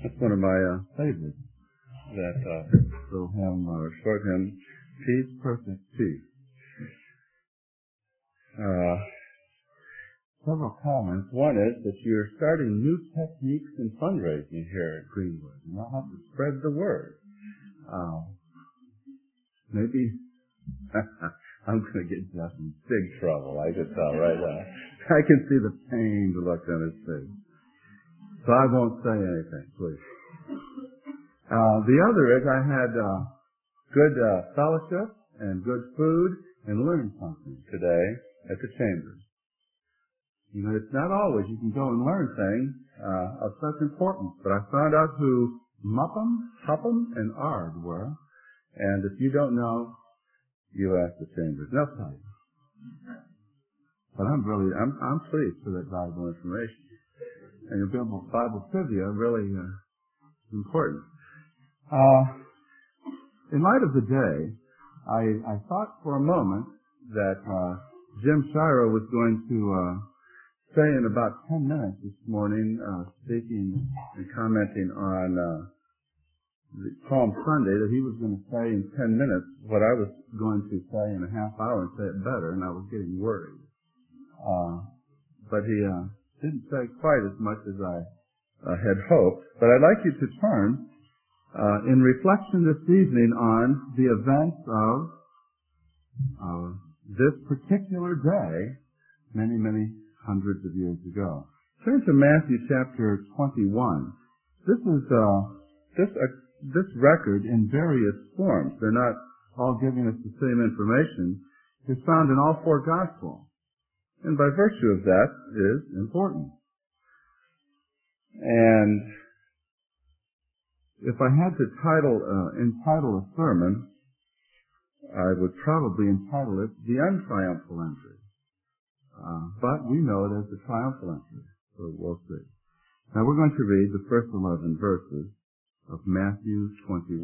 That's one of my favorites. That little hymn, or short hymn, Peace, Perfect Peace. Several comments. One is that you're starting new techniques in fundraising here at Greenwood. You know how to spread the word. Maybe I'm going to get Jeff in big trouble. I can tell right now. I can see the pained look on his face. So I won't say anything, please. The other is I had good fellowship and good food and learned something today at the Chambers. You know, it's not always you can go and learn things of such importance, but I found out who Mupham, Hupham, and Ard were, and if you don't know, you ask the Chambers. They'll tell you. But I'm pleased for that valuable information. And your Bible trivia really is important. In light of the day, I thought for a moment that Jim Shiro was going to say in about 10 minutes this morning, speaking and commenting on the Palm Sunday, that he was going to say in 10 minutes what I was going to say in a half hour and say it better, and I was getting worried. But he didn't say quite as much as I had hoped. But I'd like you to turn in reflection this evening on the events of this particular day many, many hundreds of years ago. Turn to Matthew chapter 21. This is this record in various forms. They're not all giving us the same information. It's found in all four Gospels. And by virtue of that, it is important. And if I had to entitle a sermon, I would probably entitle it The Untriumphal Entry. But we know it as the Triumphal Entry, so we'll see. Now we're going to read the first 11 verses of Matthew 21.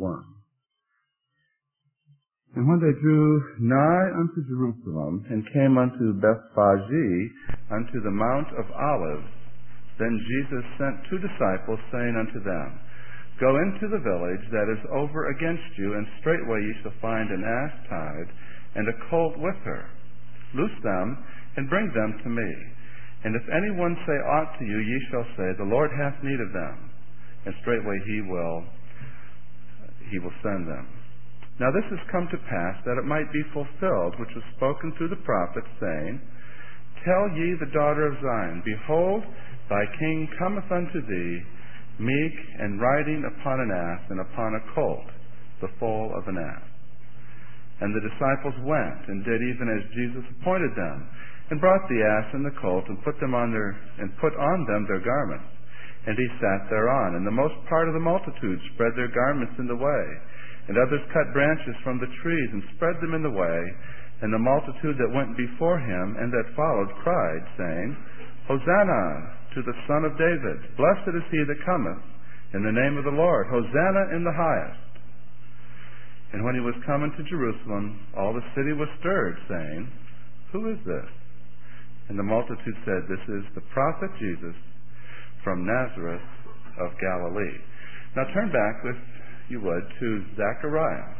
And when they drew nigh unto Jerusalem, and came unto Bethphage, unto the Mount of Olives, then Jesus sent 2 disciples, saying unto them, Go into the village that is over against you, and straightway ye shall find an ass tied, and a colt with her. Loose them, and bring them to me. And if any one say aught to you, ye shall say, The Lord hath need of them. And straightway he will send them. Now this has come to pass, that it might be fulfilled, which was spoken through the prophet, saying, Tell ye the daughter of Zion, Behold, thy king cometh unto thee, meek, and riding upon an ass, and upon a colt, the foal of an ass. And the disciples went, and did even as Jesus appointed them, and brought the ass and the colt, and put on them their garments. And he sat thereon. And the most part of the multitude spread their garments in the way. And others cut branches from the trees, and spread them in the way. And the multitude that went before him, and that followed, cried, saying, Hosanna to the Son of David. Blessed is he that cometh in the name of the Lord. Hosanna in the highest. And when he was come into Jerusalem, all the city was stirred, saying, Who is this? And the multitude said, This is the prophet Jesus from Nazareth of Galilee. Now turn back, if you would, to Zechariah.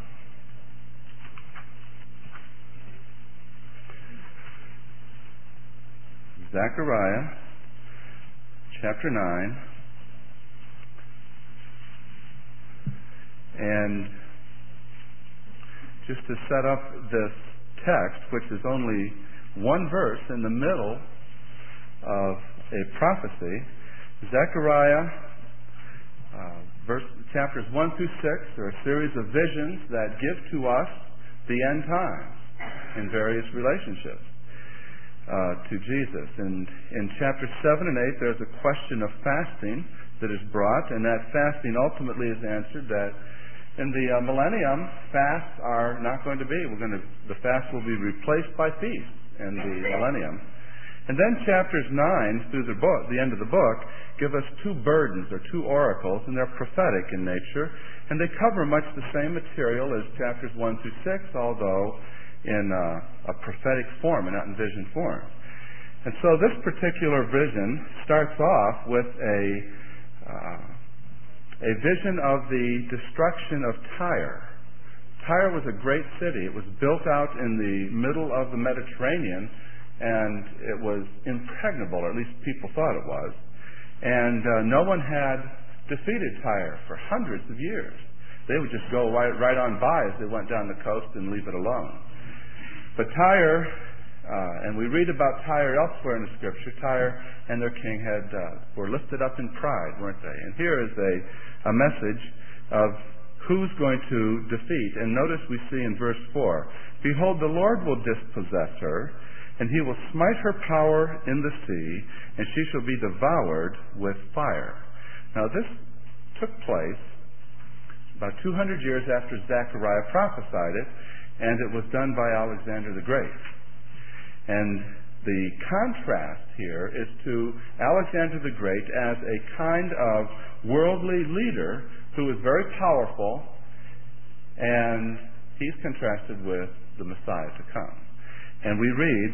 Zechariah chapter 9. And just to set up this text, which is only one verse in the middle of a prophecy, Zechariah chapters 1 through 6 are a series of visions that give to us the end times in various relationships to Jesus. And in chapter 7 and 8 there's a question of fasting that is brought, and that fasting ultimately is answered that in the millennium, fasts are not going to be. The fast will be replaced by feasts in the millennium. And then chapters 9 through the end of the book give us 2 burdens or 2 oracles, and they're prophetic in nature, and they cover much the same material as chapters 1 through 6, although in a prophetic form and not in vision form. And so this particular vision starts off with a a vision of the destruction of Tyre. Tyre was a great city. It was built out in the middle of the Mediterranean, and it was impregnable, or at least people thought it was. And no one had defeated Tyre for hundreds of years. They would just go right on by as they went down the coast and leave it alone. But Tyre, and we read about Tyre elsewhere in the Scripture, Tyre and their king were lifted up in pride, weren't they? And here is a message of who's going to defeat. And notice we see in verse 4, "Behold, the Lord will dispossess her, and he will smite her power in the sea, and she shall be devoured with fire." Now this took place about 200 years after Zechariah prophesied it, and it was done by Alexander the Great. And the contrast here is to Alexander the Great as a kind of worldly leader who is very powerful, and he's contrasted with the Messiah to come. And we read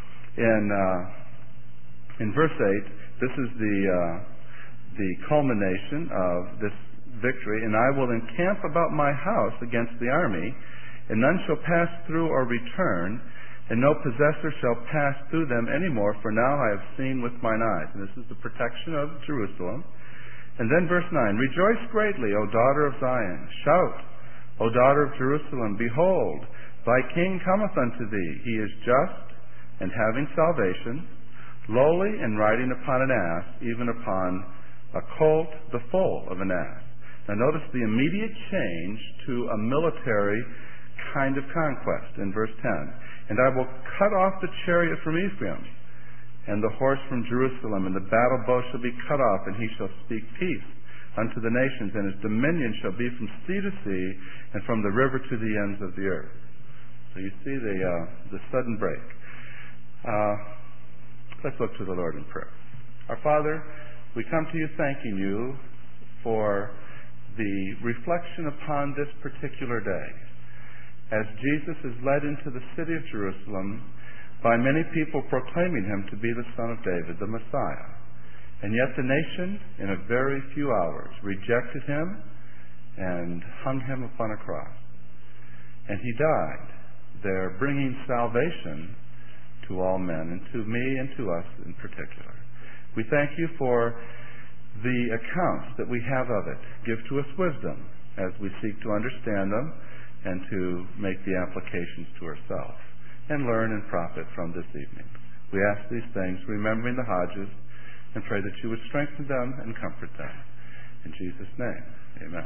in verse 8, this is the culmination of this victory, "And I will encamp about my house against the army, and none shall pass through or return, and no possessor shall pass through them any more, for now I have seen with mine eyes." And this is the protection of Jerusalem. And then verse 9, "Rejoice greatly, O daughter of Zion. Shout, O daughter of Jerusalem. Behold, thy king cometh unto thee. He is just and having salvation, lowly and riding upon an ass, even upon a colt, the foal of an ass." Now notice the immediate change to a military kind of conquest in verse 10. "And I will cut off the chariot from Ephraim, and the horse from Jerusalem, and the battle bow shall be cut off, and he shall speak peace unto the nations, and his dominion shall be from sea to sea, and from the river to the ends of the earth." So you see the sudden break. Let's look to the Lord in prayer. Our Father, we come to you thanking you for the reflection upon this particular day, as Jesus is led into the city of Jerusalem by many people proclaiming him to be the Son of David, the Messiah. And yet the nation, in a very few hours, rejected him and hung him upon a cross. And he died there, bringing salvation to all men, and to me and to us in particular. We thank you for the accounts that we have of it. Give to us wisdom as we seek to understand them and to make the applications to ourselves, and learn and profit from this evening. We ask these things, remembering the Hodges, and pray that you would strengthen them and comfort them. In Jesus' name, amen.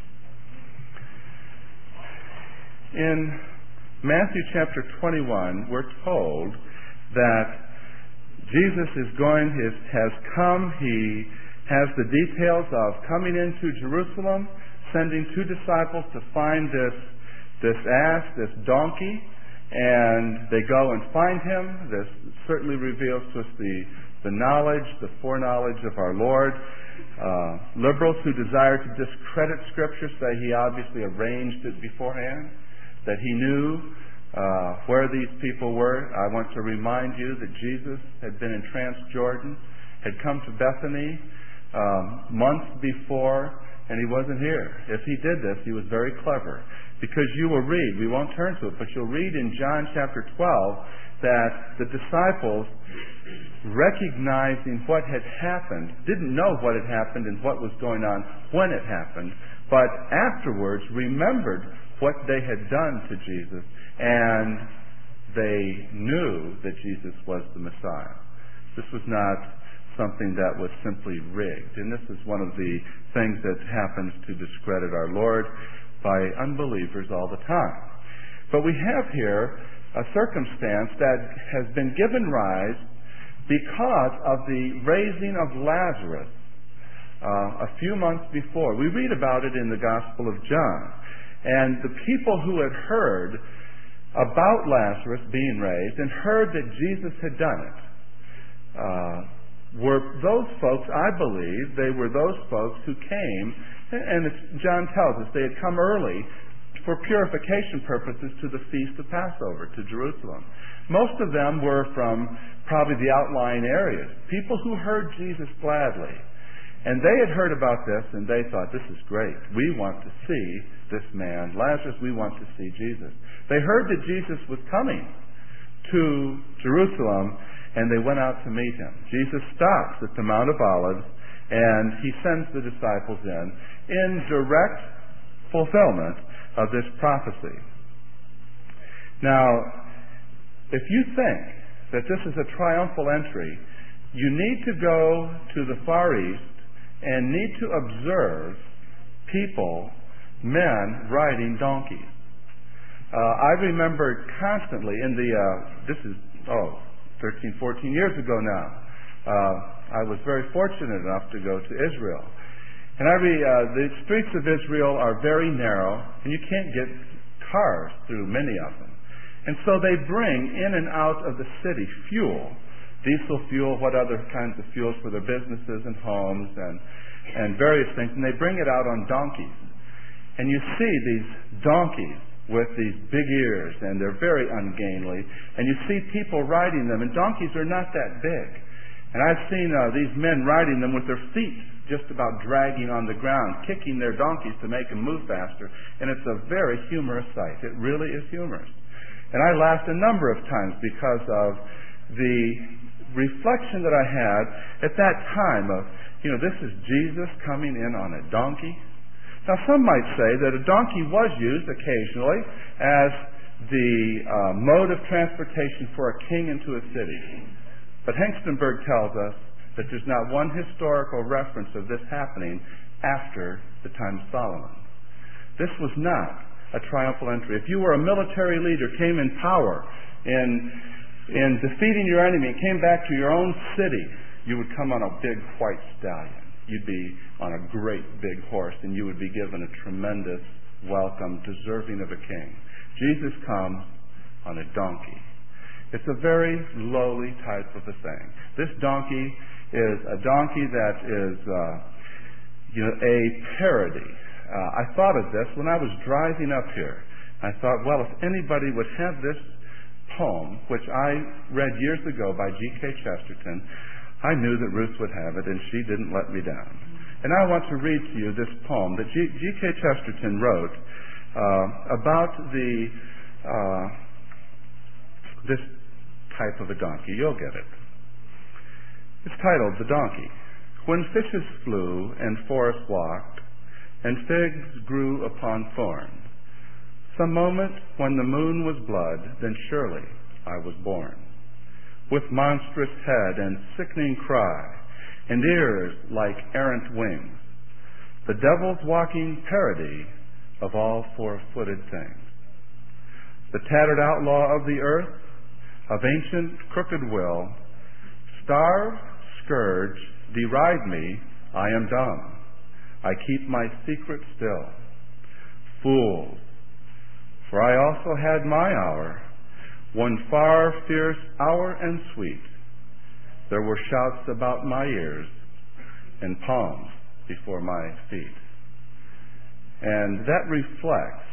In Matthew chapter 21, we're told that Jesus has come. He has the details of coming into Jerusalem, sending 2 disciples to find this ass, this donkey, and they go and find him. This certainly reveals to us the knowledge, the foreknowledge of our Lord. Liberals who desire to discredit Scripture say he obviously arranged it beforehand, that he knew where these people were. I want to remind you that Jesus had been in Transjordan, had come to Bethany months before, and he wasn't here. If he did this, he was very clever. Because you will read, we won't turn to it, but you'll read in John chapter 12 that the disciples, recognizing what had happened, didn't know what had happened and what was going on when it happened, but afterwards remembered what they had done to Jesus, and they knew that Jesus was the Messiah. This was not something that was simply rigged, and this is one of the things that happens to discredit our Lord by unbelievers all the time. But we have here a circumstance that has been given rise because of the raising of Lazarus a few months before. We read about it in the Gospel of John. And the people who had heard about Lazarus being raised and heard that Jesus had done it were those folks, I believe, they were those folks who came, and as John tells us, they had come early for purification purposes to the Feast of Passover, to Jerusalem. Most of them were from probably the outlying areas, people who heard Jesus gladly. And they had heard about this, and they thought, this is great. We want to see this man, Lazarus. We want to see Jesus. They heard that Jesus was coming to Jerusalem, and they went out to meet him. Jesus stops at the Mount of Olives, and he sends the disciples in direct fulfillment of this prophecy. Now, if you think that this is a triumphal entry, you need to go to the Far East and need to observe people, men, riding donkeys. I remember constantly in the, this is, 13, 14 years ago now, I was very fortunate enough to go to Israel. And the streets of Israel are very narrow, and you can't get cars through many of them. And so they bring in and out of the city fuel, diesel fuel, what other kinds of fuels for their businesses and homes and various things, and they bring it out on donkeys. And you see these donkeys with these big ears, and they're very ungainly, and you see people riding them, and donkeys are not that big. And I've seen these men riding them with their feet just about dragging on the ground, kicking their donkeys to make them move faster, and it's a very humorous sight. It really is humorous. And I laughed a number of times because of the reflection that I had at that time of, this is Jesus coming in on a donkey. Now, some might say that a donkey was used occasionally as the mode of transportation for a king into a city. But Hengstenberg tells us that there's not one historical reference of this happening after the time of Solomon. This was not a triumphal entry. If you were a military leader, came in power in defeating your enemy, and came back to your own city, you would come on a big white stallion. You'd be on a great big horse, and you would be given a tremendous welcome, deserving of a king. Jesus comes on a donkey. It's a very lowly type of a thing. This donkey is a donkey that is a parody. I thought of this when I was driving up here. I thought, well, if anybody would have this poem, which I read years ago by G.K. Chesterton, I knew that Ruth would have it, and she didn't let me down. And I want to read to you this poem that G.K. Chesterton wrote about this type of a donkey. You'll get it. It's titled The Donkey. When fishes flew and forests walked, and figs grew upon thorn, some moment when the moon was blood, then surely I was born. With monstrous head and sickening cry, and ears like errant wings, the devil's walking parody of all four-footed things. The tattered outlaw of the earth, of ancient crooked will, starve, scourge, deride me, I am dumb. I keep my secret still. Fools, for I also had my hour, one far fierce hour and sweet. There were shouts about my ears and palms before my feet. And that reflects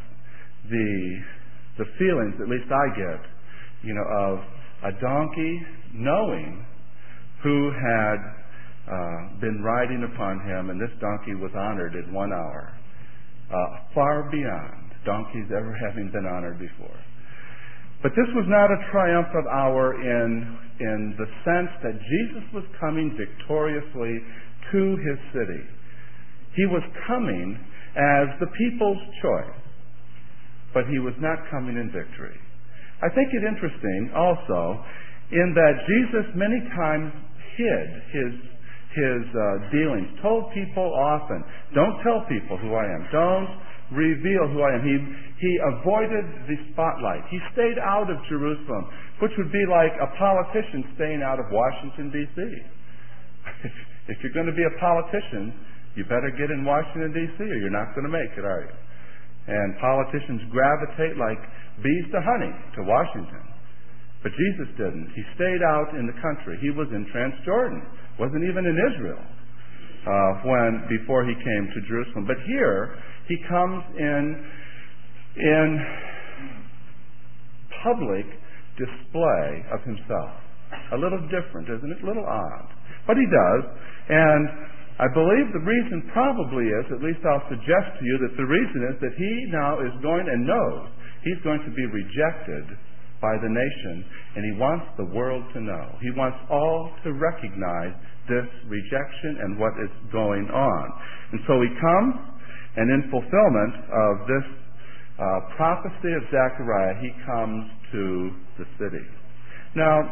the feelings, at least I get, of a donkey knowing who had been riding upon him, and this donkey was honored in 1 hour, far beyond donkeys ever having been honored before. But this was not a triumphant hour in the sense that Jesus was coming victoriously to his city. He was coming as the people's choice, but he was not coming in victory. I think it interesting also in that Jesus many times hid his dealings, told people often, don't tell people who I am, don't reveal who I am. He avoided the spotlight. He stayed out of Jerusalem, which would be like a politician staying out of Washington, D.C. If you're going to be a politician, you better get in Washington, D.C., or you're not going to make it, are you? And politicians gravitate like bees to honey to Washington. But Jesus didn't. He stayed out in the country. He was in Transjordan. Wasn't even in Israel before he came to Jerusalem. But here he comes in public display of himself. A little different, isn't it? A little odd. But he does. And I believe the reason probably is, at least I'll suggest to you, that the reason is that he now is going and knows he's going to be rejected by the nation, and he wants the world to know. He wants all to recognize this rejection and what is going on. And so he comes, and in fulfillment of this prophecy of Zechariah, he comes to the city. Now,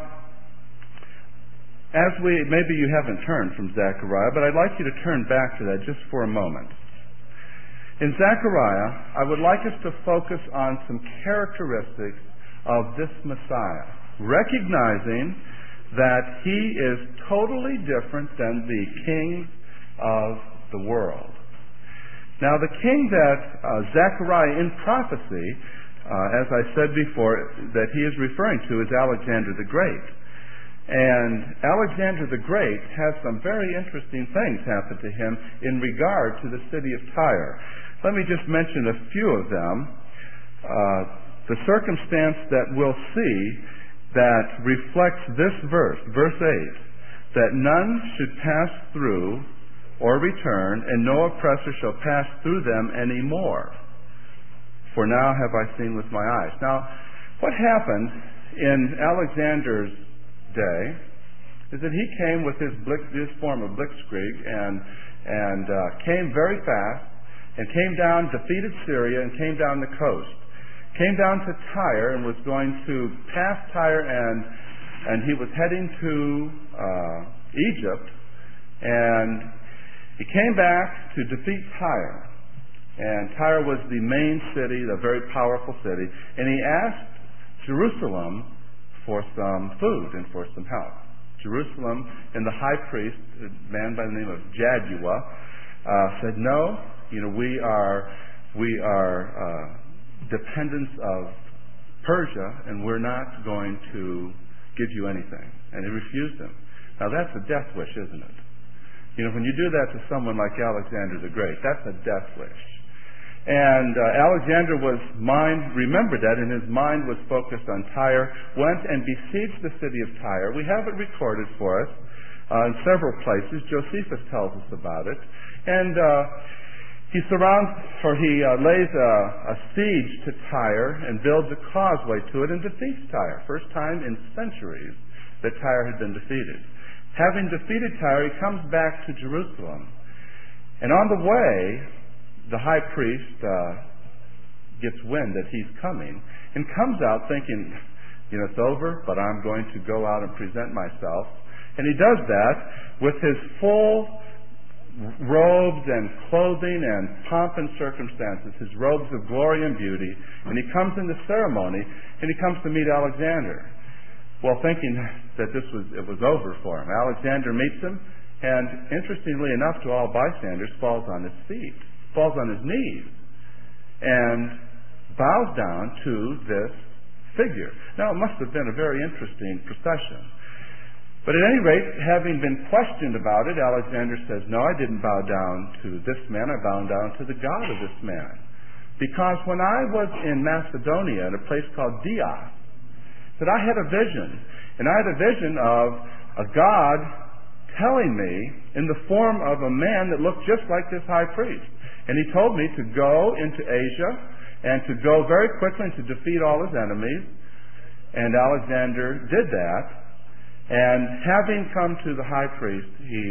maybe you haven't turned from Zechariah, but I'd like you to turn back to that just for a moment. In Zechariah, I would like us to focus on some characteristics of this Messiah, recognizing that he is totally different than the kings of the world. Now, the king that Zechariah in prophecy, as I said before, that he is referring to is Alexander the Great. And Alexander the Great has some very interesting things happen to him in regard to the city of Tyre. Let me just mention a few of them. The circumstance that we'll see that reflects this verse, verse 8, that none should pass through or return, and no oppressor shall pass through them any more. For now have I seen with my eyes. Now, what happened in Alexander's day is that he came with his form of blitzkrieg and came very fast and came down, defeated Syria, and came down the coast. Came down to Tyre and was going to pass Tyre, and he was heading to Egypt, and he came back to defeat Tyre. And Tyre was the main city, the very powerful city, and he asked Jerusalem for some food and for some help. Jerusalem and the high priest, a man by the name of Jaddua, said, "No, we are dependents of Persia, and we're not going to give you anything." And he refused him. Now that's a death wish, isn't it? When you do that to someone like Alexander the Great, that's a death wish. And Alexander remembered that, and his mind was focused on Tyre, went and besieged the city of Tyre. We have it recorded for us in several places. Josephus tells us about it. And he lays a siege to Tyre and builds a causeway to it and defeats Tyre. First time in centuries that Tyre had been defeated. Having defeated Tyre, he comes back to Jerusalem. And on the way, the high priest gets wind that he's coming and comes out thinking, it's over, but I'm going to go out and present myself. And he does that with his full robes and clothing and pomp and circumstances, his robes of glory and beauty, and he comes in the ceremony, and he comes to meet Alexander. Well, thinking that it was over for him. Alexander meets him, and interestingly enough to all bystanders, falls on his feet, falls on his knees, and bows down to this figure. Now, it must have been a very interesting procession. But at any rate, having been questioned about it, Alexander says, "No, I didn't bow down to this man. I bowed down to the God of this man. Because when I was in Macedonia, at a place called Dios, that I had a vision. And I had a vision of a God telling me in the form of a man that looked just like this high priest. And he told me to go into Asia and to go very quickly and to defeat all his enemies. And Alexander did that. And having come to the high priest,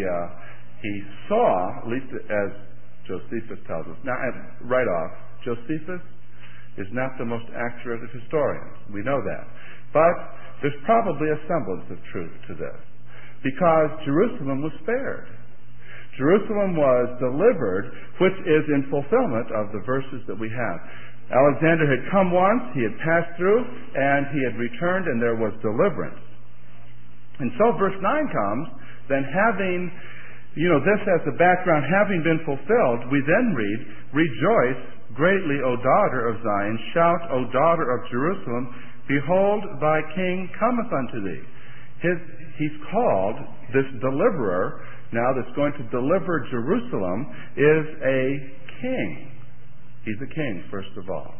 he saw, at least as Josephus tells us. Now, right off, Josephus is not the most accurate of historians. We know that. But there's probably a semblance of truth to this. Because Jerusalem was spared. Jerusalem was delivered, which is in fulfillment of the verses that we have. Alexander had come once, he had passed through, and he had returned, and there was deliverance. And so verse 9 comes, then having, this as the background, having been fulfilled, we then read, "Rejoice greatly, O daughter of Zion, shout, O daughter of Jerusalem, behold, thy king cometh unto thee." He's called, this deliverer, now that's going to deliver Jerusalem, is a king. He's a king, first of all.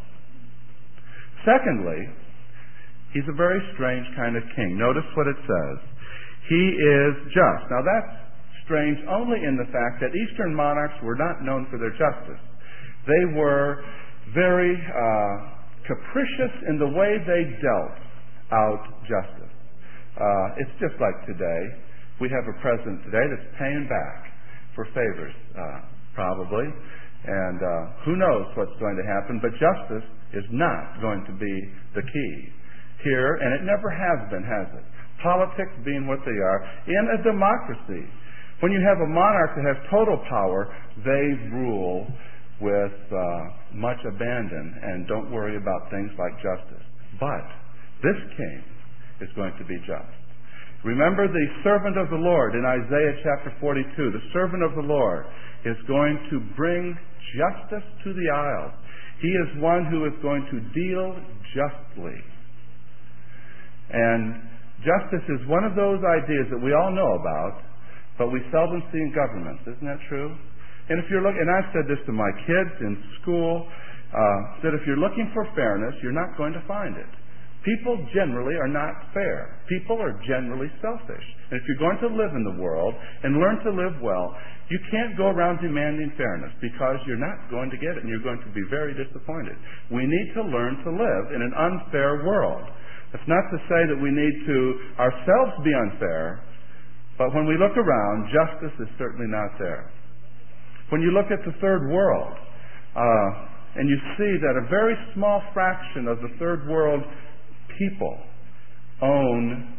Secondly, he's a very strange kind of king. Notice what it says. He is just. Now that's strange only in the fact that Eastern monarchs were not known for their justice. They were very capricious in the way they dealt out justice. It's just like today. We have a president today that's paying back for favors, probably, and who knows what's going to happen, but justice is not going to be the key here, and it never has been, has it? Politics being what they are, in a democracy, when you have a monarch that has total power, they rule with much abandon and don't worry about things like justice. But this king is going to be just. Remember the servant of the Lord in Isaiah chapter 42. The servant of the Lord is going to bring justice to the isles. He is one who is going to deal justly. And justice is one of those ideas that we all know about, but we seldom see in governments. Isn't that true? And if you're looking, and I've said this to my kids in school, that if you're looking for fairness, you're not going to find it. People generally are not fair. People are generally selfish. And if you're going to live in the world and learn to live well, you can't go around demanding fairness because you're not going to get it and you're going to be very disappointed. We need to learn to live in an unfair world. That's not to say that we need to ourselves be unfair, but when we look around, justice is certainly not there. When you look at the third world, and you see that a very small fraction of the third world people own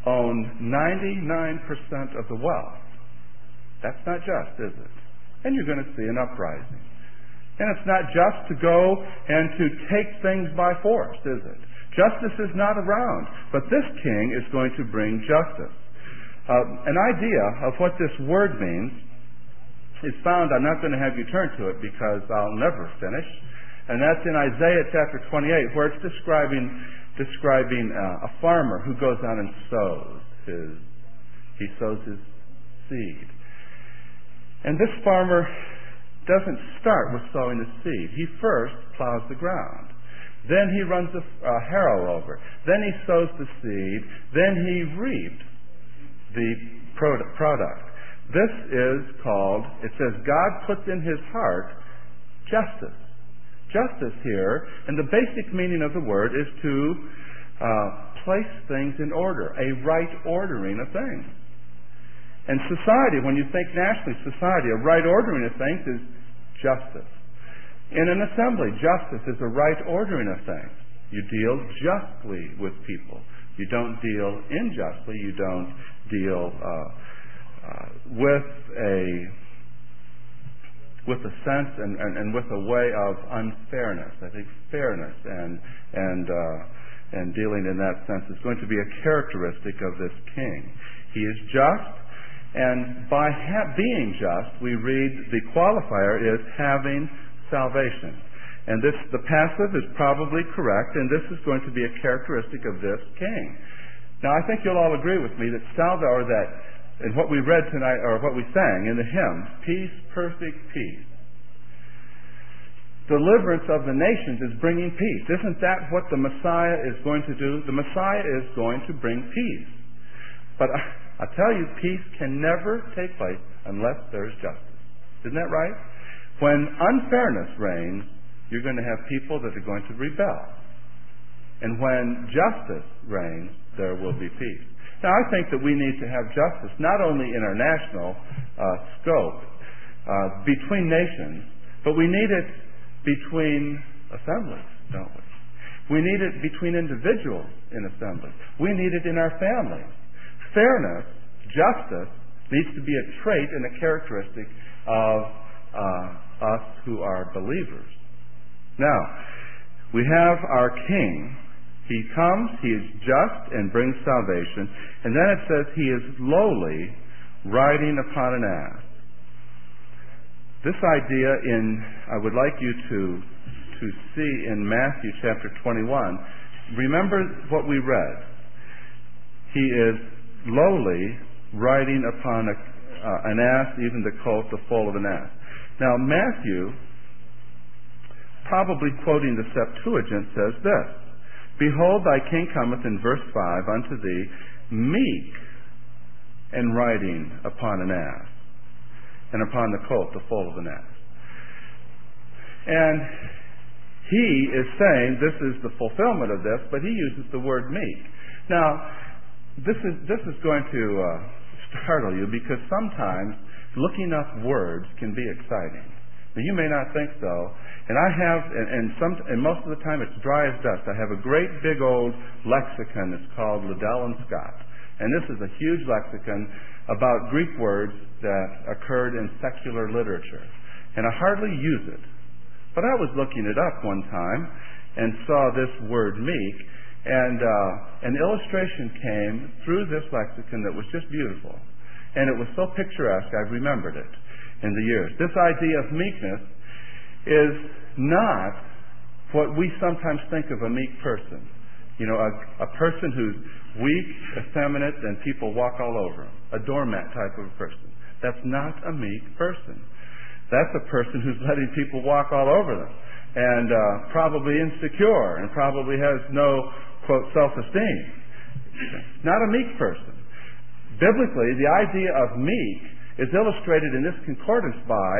99% of the wealth. That's not just, is it? And you're going to see an uprising. And it's not just to go and to take things by force, is it? Justice is not around, but this king is going to bring justice. An idea of what this word means is found, I'm not going to have you turn to it because I'll never finish, and that's in Isaiah chapter 28, where it's describing a farmer who goes out and sows his seed. And this farmer doesn't start with sowing the seed. He first plows the ground. Then he runs a harrow over. Then he sows the seed. Then he reaps the product. This is called, it says, God puts in his heart justice. Justice here, and the basic meaning of the word is to place things in order, a right ordering of things. And society, when you think nationally, society, a right ordering of things is justice. In an assembly, justice is a right ordering of things. You deal justly with people. You don't deal unjustly. You don't deal with a sense and with a way of unfairness. I think fairness and dealing in that sense is going to be a characteristic of this king. He is just, and by being just, we read the qualifier is having salvation. And the passive is probably correct, and this is going to be a characteristic of this king. Now, I think you'll all agree with me that in what we read tonight, or what we sang in the hymn, peace, perfect peace. Deliverance of the nations is bringing peace. Isn't that what the Messiah is going to do? The Messiah is going to bring peace. But I tell you, peace can never take place unless there is justice. Isn't that right? When unfairness reigns, you're going to have people that are going to rebel. And when justice reigns, there will be peace. Now, I think that we need to have justice not only in our national scope between nations, but we need it between assemblies, don't we? We need it between individuals in assemblies. We need it in our families. Fairness, justice, needs to be a trait and a characteristic of us who are believers. Now, we have our king. He comes, he is just and brings salvation. And then it says he is lowly, riding upon an ass. This idea I would like you to see in Matthew chapter 21. Remember what we read. He is lowly, riding upon an ass, even the colt, the foal of an ass. Now, Matthew, probably quoting the Septuagint, says this: Behold, thy king cometh, in verse 5, unto thee, meek and riding upon an ass, and upon the colt, the foal of an ass. And he is saying this is the fulfillment of this, but he uses the word meek. Now, this is going to startle you, because sometimes looking up words can be exciting. Now, you may not think so, and I have, and most of the time it's dry as dust. I have a great big old lexicon. It's called Liddell and Scott, and this is a huge lexicon about Greek words that occurred in secular literature, and I hardly use it. But I was looking it up one time and saw this word meek, and an illustration came through this lexicon that was just beautiful. And it was so picturesque, I've remembered it in the years. This idea of meekness is not what we sometimes think of a meek person. You know, a person who's weak, effeminate, and people walk all over him. A doormat type of a person. That's not a meek person. That's a person who's letting people walk all over them, and probably insecure, and probably has no, quote, self-esteem. Not a meek person. Biblically, the idea of meek is illustrated in this concordance by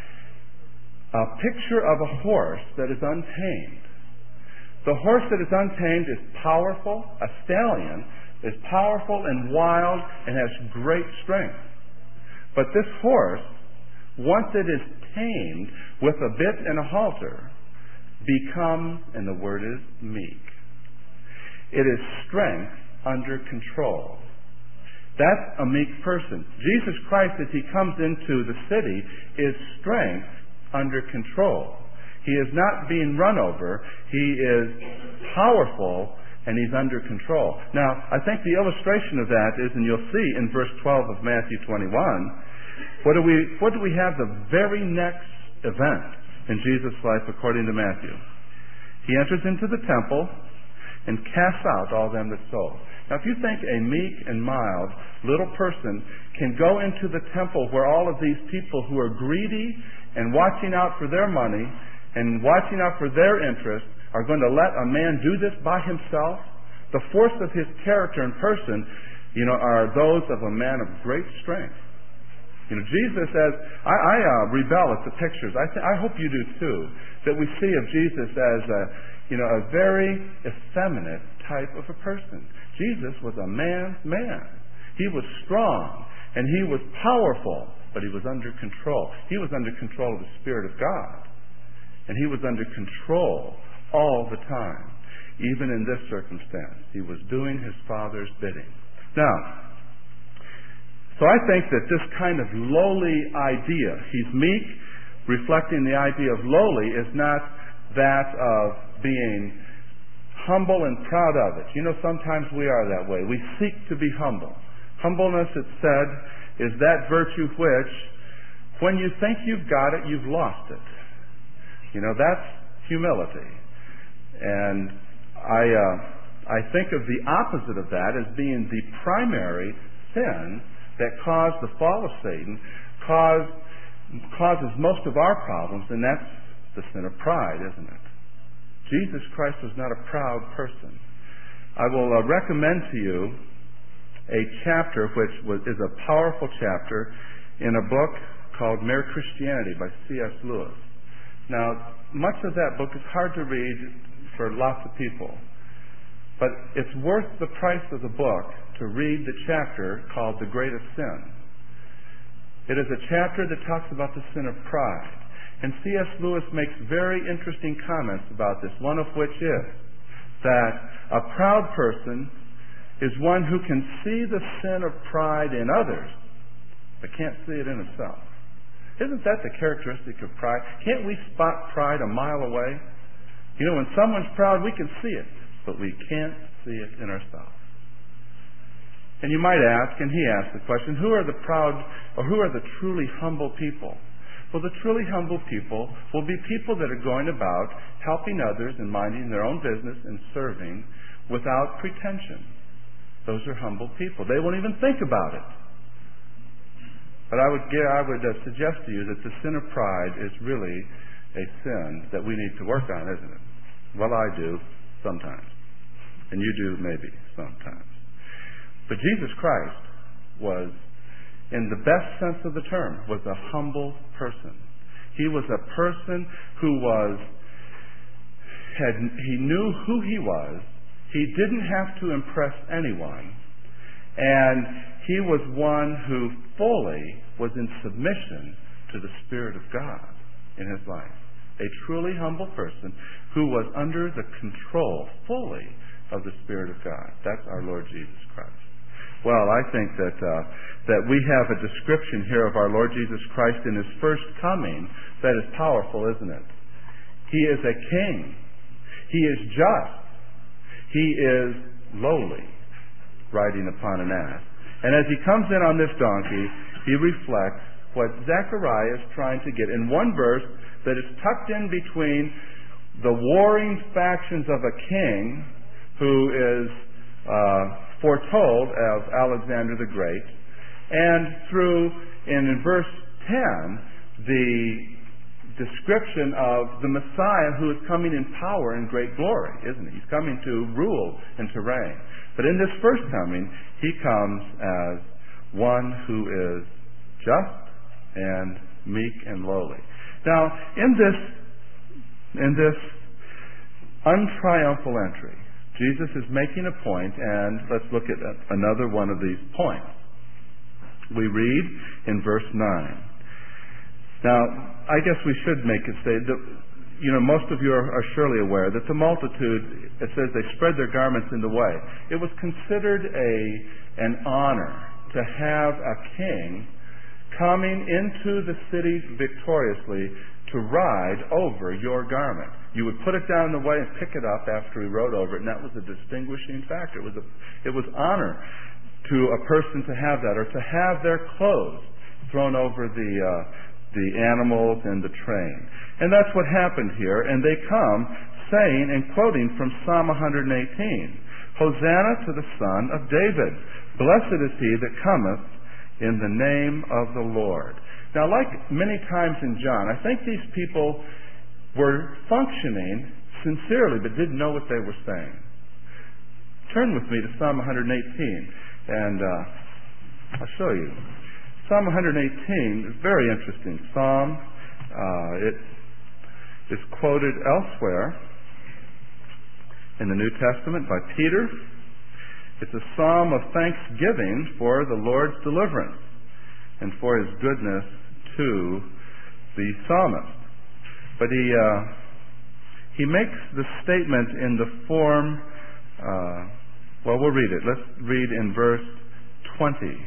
a picture of a horse that is untamed. The horse that is untamed is powerful. A stallion is powerful and wild and has great strength. But this horse, once it is tamed with a bit and a halter, becomes, and the word is meek. It is strength under control. That's a meek person. Jesus Christ, as he comes into the city, is strength under control. He is not being run over. He is powerful, and he's under control. Now, I think the illustration of that is, and you'll see in verse 12 of Matthew 21, what do we have the very next event in Jesus' life according to Matthew? He enters into the temple and casts out all them that sold. Now, if you think a meek and mild little person can go into the temple where all of these people who are greedy and watching out for their money and watching out for their interests are going to let a man do this by himself, the force of his character and person, are those of a man of great strength. Jesus says, I rebel at the pictures. I hope you do too, that we see of Jesus as a very effeminate type of a person. Jesus was a man's man. He was strong and he was powerful, but he was under control. He was under control of the Spirit of God, and he was under control all the time. Even in this circumstance, he was doing his Father's bidding. Now, so I think that this kind of lowly idea, he's meek, reflecting the idea of lowly, is not that of being humble and proud of it. Sometimes we are that way. We seek to be humble. Humbleness, it's said, is that virtue which, when you think you've got it, you've lost it. That's humility. And I think of the opposite of that as being the primary sin that caused the fall of Satan, causes most of our problems, and that's the sin of pride, isn't it? Jesus Christ was not a proud person. I will recommend to you a chapter which is a powerful chapter in a book called Mere Christianity by C.S. Lewis. Now, much of that book is hard to read for lots of people, but it's worth the price of the book to read the chapter called The Greatest Sin. It is a chapter that talks about the sin of pride. And C.S. Lewis makes very interesting comments about this, one of which is that a proud person is one who can see the sin of pride in others, but can't see it in himself. Isn't that the characteristic of pride? Can't we spot pride a mile away? When someone's proud, we can see it, but we can't see it in ourselves. And you might ask, and he asked the question, who are the proud, or who are the truly humble people? Well, the truly humble people will be people that are going about helping others and minding their own business and serving without pretension. Those are humble people. They won't even think about it. But I would suggest to you that the sin of pride is really a sin that we need to work on, isn't it? Well, I do sometimes. And you do maybe sometimes. But Jesus Christ was, in the best sense of the term, was a humble person. He was a person who he knew who he was. He didn't have to impress anyone. And he was one who fully was in submission to the Spirit of God in his life. A truly humble person who was under the control fully of the Spirit of God. That's our Lord Jesus Christ. Well, I think that we have a description here of our Lord Jesus Christ in his first coming that is powerful, isn't it? He is a king. He is just. He is lowly, riding upon an ass. And as he comes in on this donkey, he reflects what Zechariah is trying to get in one verse that is tucked in between the warring factions of a king who is foretold of Alexander the Great, and in verse 10, the description of the Messiah who is coming in power and great glory, isn't he? He's coming to rule and to reign. But in this first coming, he comes as one who is just and meek and lowly. Now, in this untriumphal entry, Jesus is making a point, and let's look at another one of these points. We read in verse 9. Now, I guess we should make it say that, most of you are surely aware that the multitude, it says they spread their garments in the way. It was considered an honor to have a king coming into the city victoriously to ride over your garment. You would put it down the way and pick it up after he rode over it, and that was a distinguishing factor. It was honor to a person to have that, or to have their clothes thrown over the animals and the train. And that's what happened here. And they come saying and quoting from Psalm 118, Hosanna to the Son of David. Blessed is he that cometh in the name of the Lord. Now, like many times in John, I think these people were functioning sincerely but didn't know what they were saying. Turn with me to Psalm 118, and I'll show you. Psalm 118 is a very interesting psalm. It is quoted elsewhere in the New Testament by Peter. It's a psalm of thanksgiving for the Lord's deliverance and for his goodness to the psalmist. But he makes the statement in the form, we'll read it. Let's read in verse 21.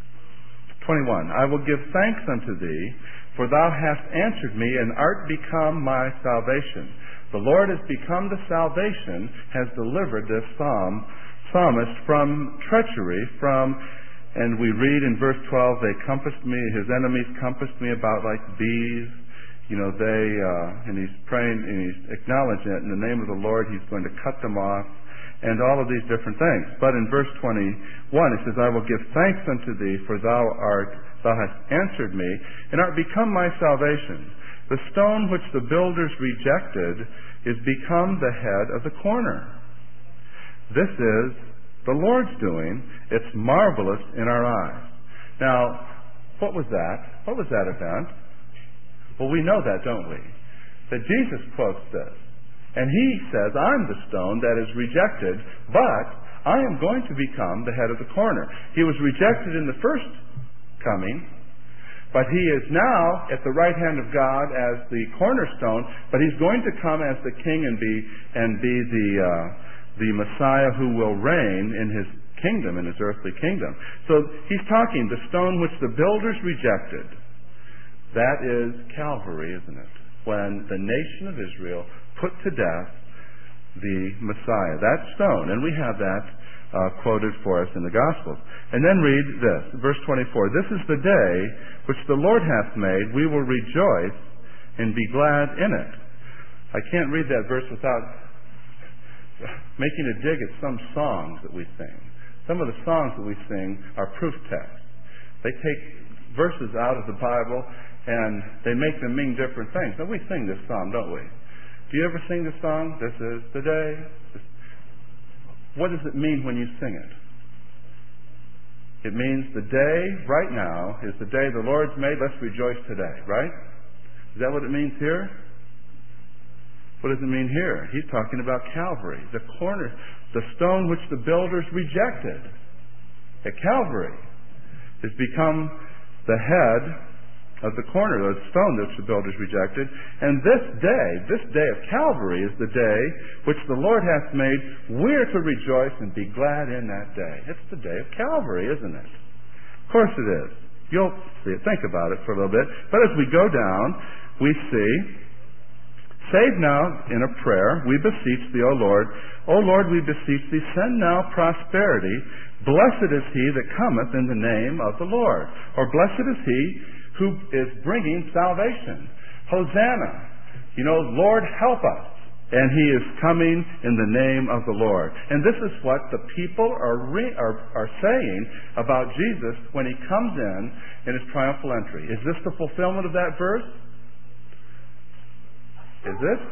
I will give thanks unto thee, for thou hast answered me, and art become my salvation. The Lord has become the salvation, has delivered this psalmist from treachery, and we read in verse 12, they compassed me, his enemies compassed me about like bees. And he's praying and he's acknowledging it in the name of the Lord, he's going to cut them off, and all of these different things. But in verse 21, it says, I will give thanks unto thee, for thou hast answered me, and art become my salvation. The stone which the builders rejected is become the head of the corner. This is the Lord's doing. It's marvelous in our eyes. Now, what was that? What was that event? Well, we know that, don't we? That Jesus quotes this. And he says, I'm the stone that is rejected, but I am going to become the head of the corner. He was rejected in the first coming, but he is now at the right hand of God as the cornerstone, but he's going to come as the king and be the Messiah who will reign in his kingdom, in his earthly kingdom. So he's talking, the stone which the builders rejected. That is Calvary, isn't it? When the nation of Israel put to death the Messiah, that stone. And we have that quoted for us in the Gospels. And then read this, verse 24. This is the day which the Lord hath made. We will rejoice and be glad in it. I can't read that verse without making a dig at some songs that we sing. Some of the songs that we sing are proof texts. They take verses out of the Bible and they make them mean different things. Now, we sing this song, don't we? Do you ever sing this song? This is the day. What does it mean when you sing it? It means the day right now is the day the Lord's made. Let's rejoice today, right? Is that what it means here? What does it mean here? He's talking about Calvary, the stone which the builders rejected. At Calvary has become the head of the corner, the stone which the builders rejected. And this day of Calvary is the day which the Lord hath made. We're to rejoice and be glad in that day. It's the day of Calvary, isn't it? Of course it is. You'll see it. Think about it for a little bit. But as we go down, we see, save now in a prayer, we beseech thee, O Lord. O Lord, we beseech thee, send now prosperity. Blessed is he that cometh in the name of the Lord. Or blessed is he who is bringing salvation. Hosanna. Lord, help us. And he is coming in the name of the Lord. And this is what the people are saying about Jesus when he comes in his triumphal entry. Is this the fulfillment of that verse? Is it?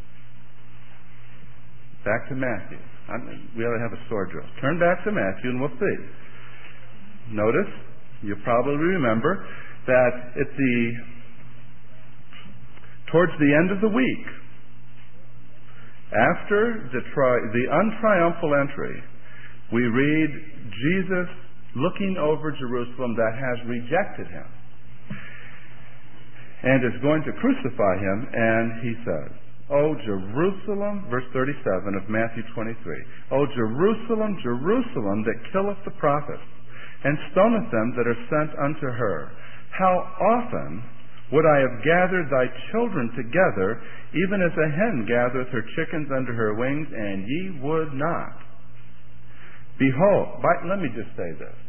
Back to Matthew. We ought to have a sword drill. Turn back to Matthew and we'll see. Notice, you probably remember that towards the end of the week, after the untriumphal entry, we read Jesus looking over Jerusalem that has rejected him and is going to crucify him, and he says, O Jerusalem, verse 37 of Matthew 23, O Jerusalem, Jerusalem, that killeth the prophets, and stoneth them that are sent unto her, how often would I have gathered thy children together, even as a hen gathereth her chickens under her wings, and ye would not. Behold, let me just say this.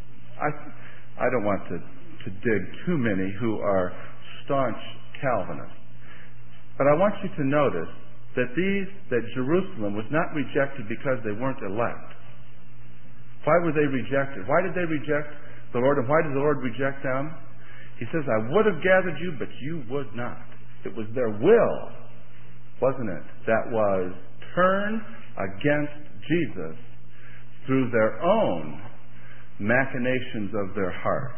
I don't want to dig too many who are staunch Calvinists. But I want you to notice that Jerusalem was not rejected because they weren't elect. Why were they rejected? Why did they reject the Lord? And why did the Lord reject them? He says, I would have gathered you, but you would not. It was their will, wasn't it, that was turned against Jesus through their own machinations of their heart.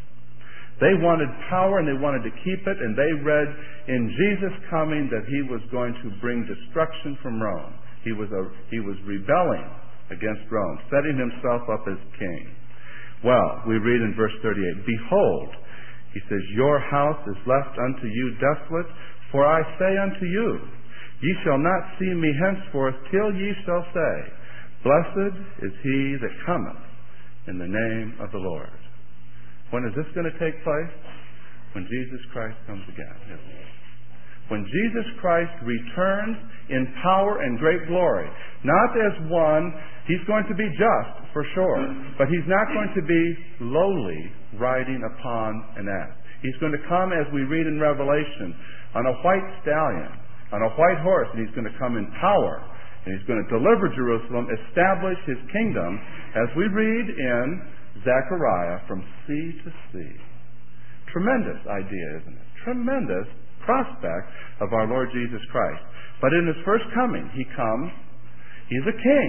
They wanted power and they wanted to keep it, and they read in Jesus coming that he was going to bring destruction from Rome. He was rebelling against Rome, setting himself up as king. Well, we read in verse 38, Behold, he says, Your house is left unto you desolate, for I say unto you, Ye shall not see me henceforth till ye shall say, Blessed is he that cometh in the name of the Lord. When is this going to take place? When Jesus Christ comes again, isn't it? When Jesus Christ returns in power and great glory, not as one, he's going to be just, for sure, but he's not going to be lowly riding upon an ass. He's going to come, as we read in Revelation, on a white stallion, on a white horse, and he's going to come in power, and he's going to deliver Jerusalem, establish his kingdom, as we read in Zechariah, from sea to sea. Tremendous idea, isn't it? Tremendous prospect of our Lord Jesus Christ. But in his first coming, he comes, he's a king.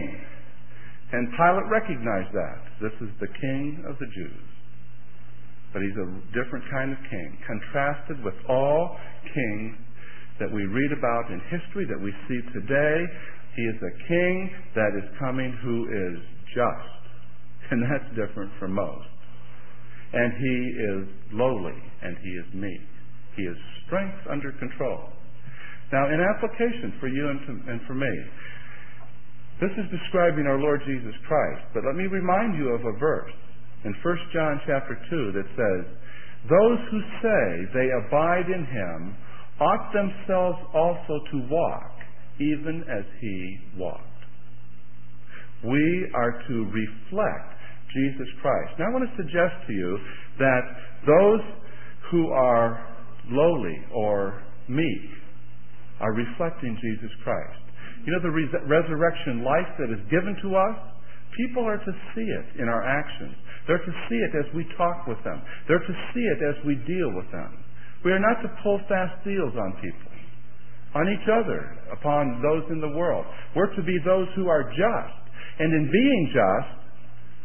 And Pilate recognized that. This is the King of the Jews. But he's a different kind of king, contrasted with all kings that we read about in history, that we see today. He is a king that is coming who is just. And that's different from most. And he is lowly, and he is meek. He is strength under control. Now, in application for you and for me, this is describing our Lord Jesus Christ. But let me remind you of a verse in 1 John chapter 2 that says, Those who say they abide in him ought themselves also to walk, even as he walked. We are to reflect Jesus Christ. Now I want to suggest to you that those who are lowly or meek are reflecting Jesus Christ. You know, the resurrection life that is given to us, people are to see it in our actions. They're to see it as we talk with them. They're to see it as we deal with them. We are not to pull fast deals on people, on each other, upon those in the world. We're to be those who are just. And in being just,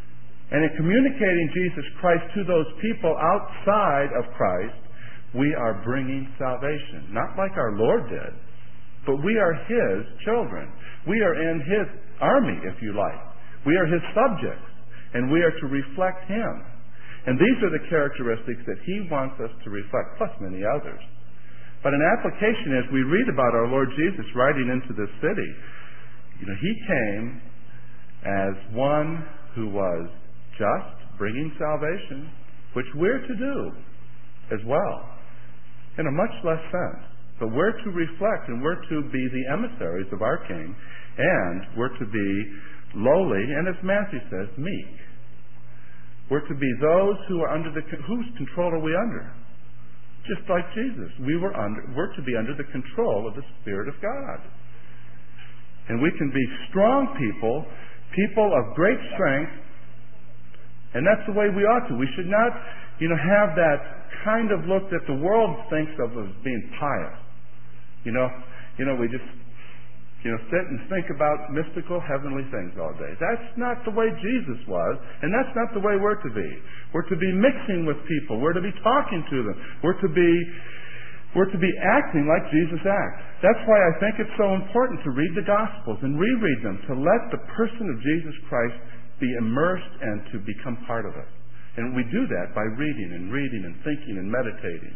And in communicating Jesus Christ to those people outside of Christ, we are bringing salvation. Not like our Lord did, but we are His children. We are in His army, if you like. We are His subjects, and we are to reflect Him. And these are the characteristics that He wants us to reflect, plus many others. But an application, as we read about our Lord Jesus riding into this city, He came as one who was just, bringing salvation, which we're to do as well, in a much less sense. But we're to reflect, and we're to be the emissaries of our King, and we're to be lowly, and as Matthew says, meek. We're to be those who are under whose control are we under? Just like Jesus. We're to be under the control of the Spirit of God. And we can be strong people of great strength, and that's the way we ought to. We should not, have that kind of look that the world thinks of as being pious. We just, sit and think about mystical heavenly things all day. That's not the way Jesus was, and that's not the way we're to be. We're to be mixing with people. We're to be talking to them. We're to be acting like Jesus acts. That's why I think it's so important to read the Gospels and reread them, to let the person of Jesus Christ be immersed and to become part of it. And we do that by reading and thinking and meditating.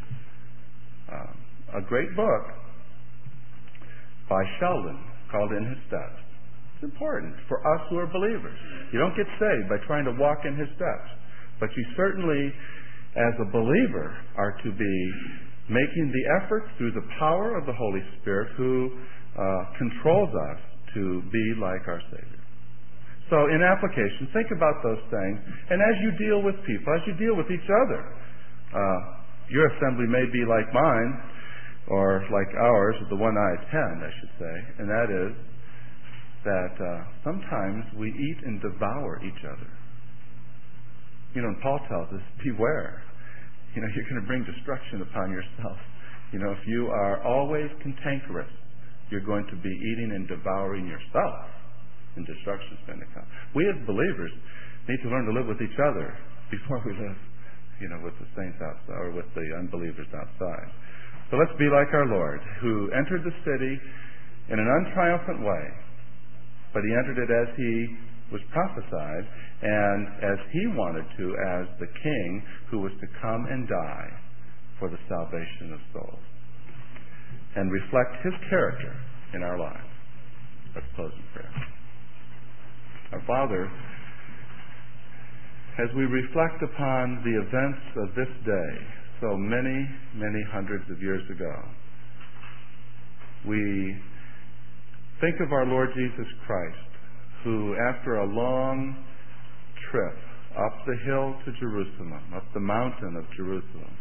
A great book by Sheldon called In His Steps. It's important for us who are believers. You don't get saved by trying to walk in His steps, but you certainly, as a believer, are to be making the effort through the power of the Holy Spirit who controls us to be like our Savior. So in application, think about those things, and as you deal with people, as you deal with each other, your assembly may be like mine, or like ours, the one I attend, I should say, and that is that sometimes we eat and devour each other. And Paul tells us, beware. You're going to bring destruction upon yourself. If you are always cantankerous, you're going to be eating and devouring yourself, and destruction is going to come. We as believers need to learn to live with each other before we live, with the saints outside, or with the unbelievers outside. So let's be like our Lord, who entered the city in an untriumphant way, but He entered it as He was prophesied, and as He wanted to, as the King who was to come and die for the salvation of souls, and reflect His character in our lives. Let's close in prayer. Our Father, as we reflect upon the events of this day, so many, many hundreds of years ago, we think of our Lord Jesus Christ, who, after a long trip up the hill to Jerusalem, up the mountain of Jerusalem,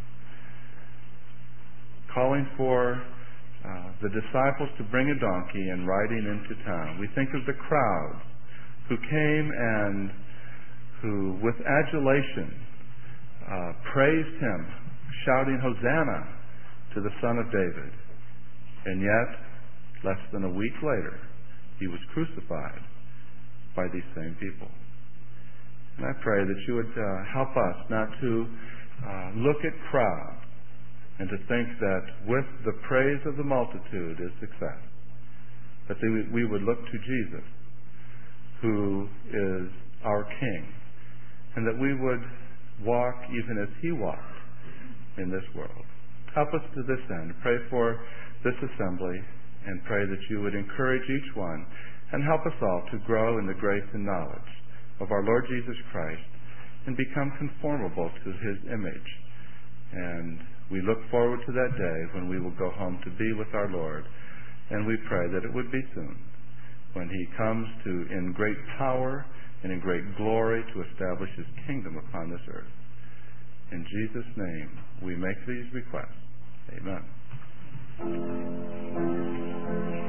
calling for the disciples to bring a donkey and riding into town. We think of the crowds who came and who, with adulation, praised Him, shouting, Hosanna to the Son of David. And yet, less than a week later, He was crucified by these same people. And I pray that You would help us not to look at crowds and to think that with the praise of the multitude is success. That we would look to Jesus, who is our King, and that we would walk even as He walked in this world. Help us to this end. Pray for this assembly, and pray that You would encourage each one and help us all to grow in the grace and knowledge of our Lord Jesus Christ and become conformable to His image. And we look forward to that day when we will go home to be with our Lord, and we pray that it would be soon, when He comes to, in great power and in great glory, to establish His kingdom upon this earth. In Jesus' name we make these requests. Amen.